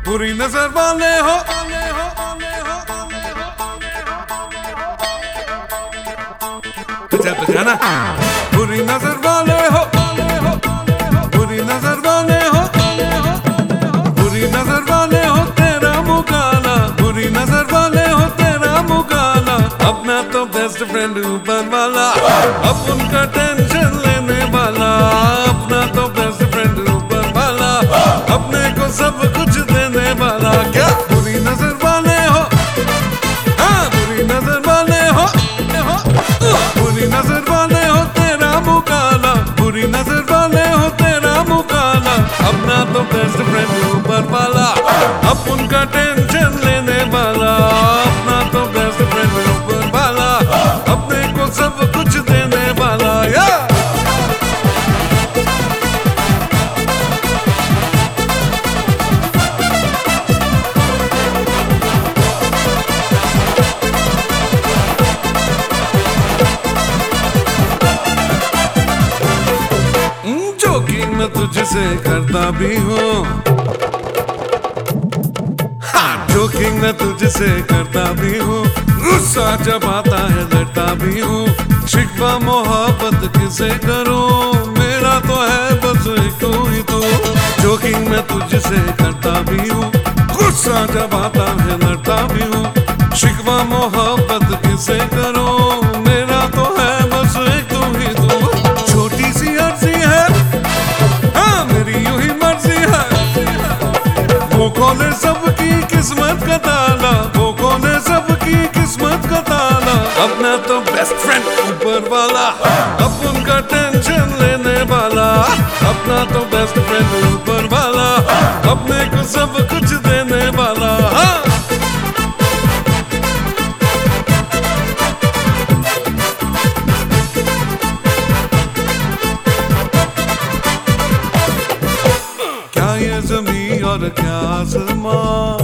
बुरी नजर वाले हो। बजाना बुरी नजर वाले हो, बुरी नजर वाले हो, बुरी नजर वाले हो तेरा मुकाला, बुरी नजर वाले हो तेरा मुकाला। अपना तो बेस्ट फ्रेंड ऊपर वाला, अब उनका टेंशन लेने वाला। अपना तो बेस्ट फ्रेंड ऊपर वाला, अपने को सब कुछ देने वाला। क्या बुरी नजर वाले हो, हाँ बुरी नजर वाले हो, बुरी नजर वाले हो तेरा मुकाला, बुरी नजर वाले हो तेरा मुकाला। अपना तो बेस्ट फ्रेंड ऊपर वाला, अब उनका टेंशन लेने वाला। अपना तो बेस्ट फ्रेंड ऊपर वाला, अपने को सब कुछ देने वाला। जोकिंग मैं तुझसे करता भी हूँ, जोकिंग मैं तुझसे करता भी हूँ। गुस्सा जब आता है डरता भी हूँ। शिकवा मोहब्बत किसे करूँ, मेरा तो है बस एक तू ही तू। जोकिंग मैं तुझसे करता भी हूँ, गुस्सा जब आता है डरता भी हूँ। शिकवा मोहब्बत किसे करूँ, मेरा तो है बस एक तू ही तू। छोटी सी अर्जी है, हाँ मेरी यूं ही मर्जी है। वो खोले सबकी किस्मत का ताला, वो खोले सबकी किस्मत का ताला। अपना तो बेस्ट फ्रेंड ऊपर वाला, अब उनका टेंशन लेने वाला। अपना तो बेस्ट फ्रेंड ऊपर वाला, अपने को सब कुछ देने वाला। क्या ये ज़मीं और क्या आसमां,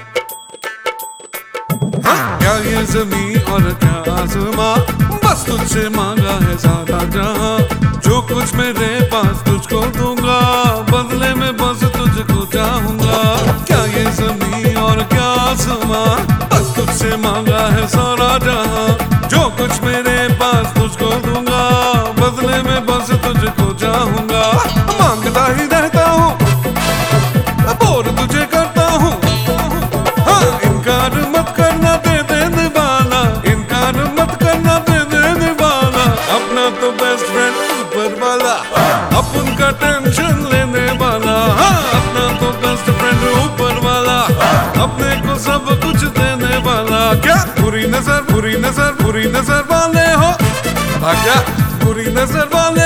क्या ये ज़मीं और क्या आसमां। बस तुझसे मांगा है ज़्यादा जहां, जो कुछ मेरे पास तुझको दूंगा, बदले में बस तुझको चाहूंगा। क्या ये ज़मीं और क्या आसमां, बस तुझसे मांगा है सारा जहां, जो कुछ मेरे पास तुझको दूंगा, बदले में बस तुझको चाहूंगा। मांगता ही रहता हूँ, बोर तुझे करता हूँ, हाँ इनकार मत करना दे देने वाला, इनकार मत करना दे देने वाला। अपना तो बेस्ट फ्रेंड ऊपर वाला, अब उनका टेंशन लेने वाला। हाँ अपना तो बेस्ट फ्रेंड ऊपर वाला, अपने को सब कुछ देने वाला। क्या बुरी नजर, बुरी नजर, बुरी नजर वाले हो, क्या बुरी नजर वाले